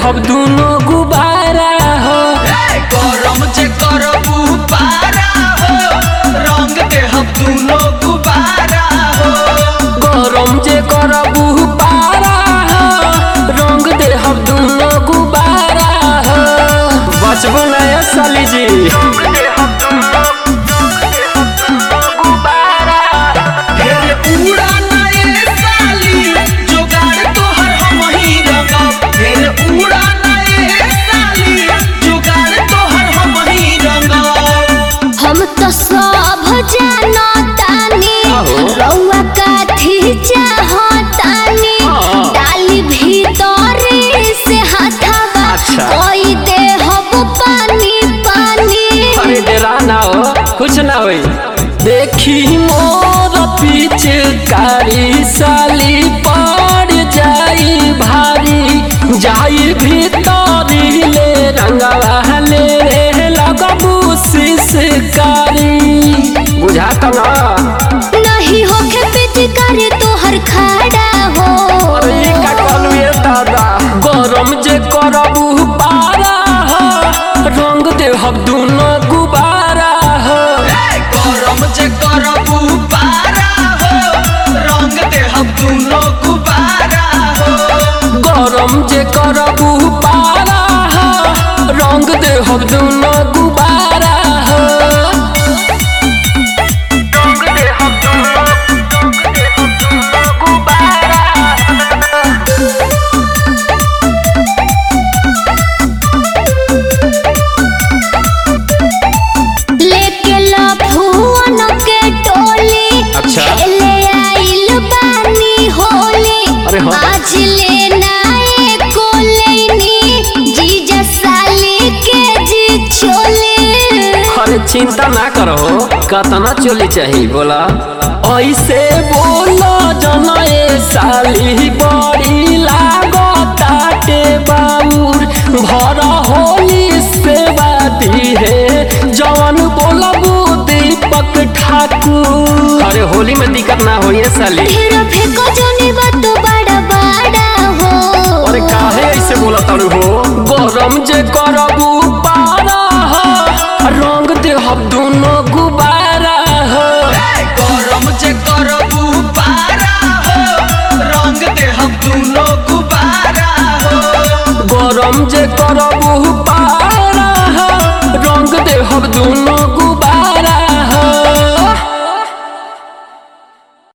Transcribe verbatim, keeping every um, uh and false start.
हम दुनो गुबारा हो। गरम जे करबू पारा हो, रंग दे हम दुनो गुबारा हो। गरम जे करबू पारा हो, रंग दे हम दुनो गुबारा हो। बचबो ना ये साली जी। डाली भीतर से हाथवा कोई दे हम पानी पानी। अरे डेरा ना हो, कुछ ना होई। देखी मोर पीछे कारी साली पड़ जाई भारी, जाई भीतर ले रंगवा ले लगबू सिसकारी। बुझाता ना नहीं होके पिचकारी तोहर खड़ा हो। अरे का कहलू ये दादा। गरम जे करबू पारा हो, रंग दे हम दुनो गुबारा हो। गरम जे करबू पारा हो, रंग दे हम दुनो गुबारा हो। गरम जे करबू पारा हो, रंग दे हम दुनो गुबारा हो। आज लेना एको लेनी जीजा साली के जी चोली। अरे चिंता ना करो, कतना चोली चाहिए बोला। ऐसे बोलो जनाए साली बड़ी लागो ताटे बाउर। भरा होली से बाती है जवन बोलबू दीपक ठाकुर। अरे होली में दिक्कत ना होई साली। फेंको जोनी बात बड़ा बड़ा हो। अरे काहे ऐसे बोला तारू हो। गरम जे करबू पारा हो, रंग दे हम दुनो गुबारा हो। गरम जे करबू पारा हो, रंग दे हम दुनो गुबारा हो। गरम जे करबू